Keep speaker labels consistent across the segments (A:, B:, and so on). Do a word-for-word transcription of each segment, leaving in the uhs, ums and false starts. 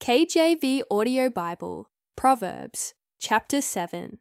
A: K J V Audio Bible, Proverbs, chapter seven.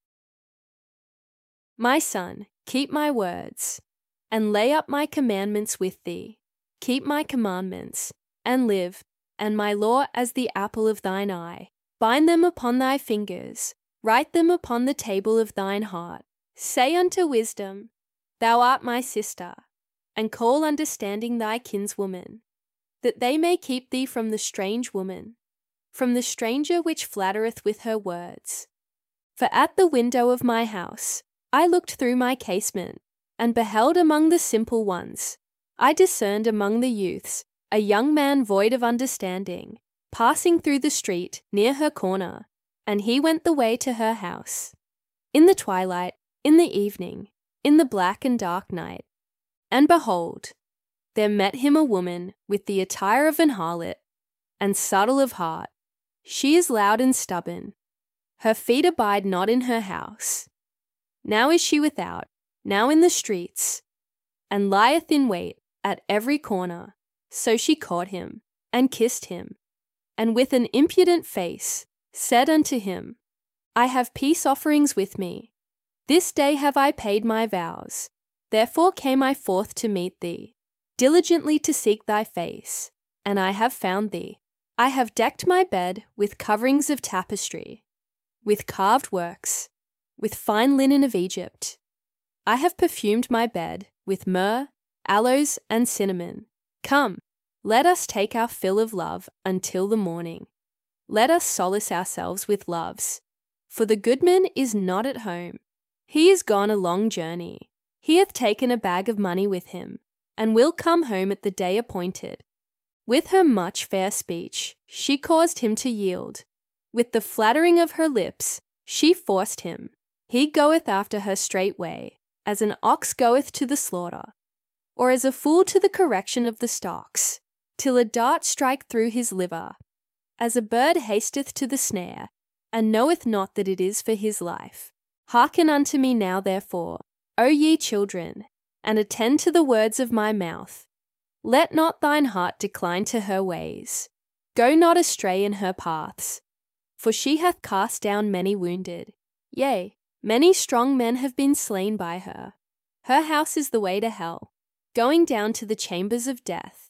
A: My son, keep my words, and lay up my commandments with thee. Keep my commandments, and live, and my law as the apple of thine eye. Bind them upon thy fingers, write them upon the table of thine heart. Say unto wisdom, Thou art my sister, and call understanding thy kinswoman, that they may keep thee from the strange woman, from the stranger which flattereth with her words. For at the window of my house I looked through my casement, and beheld among the simple ones, I discerned among the youths a young man void of understanding, passing through the street near her corner, and he went the way to her house. In the twilight, in the evening, in the black and dark night. And behold, there met him a woman with the attire of an harlot, and subtle of heart. She is loud and stubborn. Her feet abide not in her house. Now is she without, now in the streets, and lieth in wait at every corner. So she caught him, and kissed him, and with an impudent face said unto him, I have peace offerings with me. This day have I paid my vows. Therefore came I forth to meet thee, diligently to seek thy face, and I have found thee. I have decked my bed with coverings of tapestry, with carved works, with fine linen of Egypt. I have perfumed my bed with myrrh, aloes, and cinnamon. Come, let us take our fill of love until the morning. Let us solace ourselves with loves. For the goodman is not at home. He is gone a long journey. He hath taken a bag of money with him, and will come home at the day appointed. With her much fair speech she caused him to yield. With the flattering of her lips she forced him. He goeth after her straightway, as an ox goeth to the slaughter, or as a fool to the correction of the stocks, till a dart strike through his liver. As a bird hasteth to the snare, and knoweth not that it is for his life. Hearken unto me now therefore, O ye children, and attend to the words of my mouth. Let not thine heart decline to her ways. Go not astray in her paths. For she hath cast down many wounded. Yea, many strong men have been slain by her. Her house is the way to hell, going down to the chambers of death.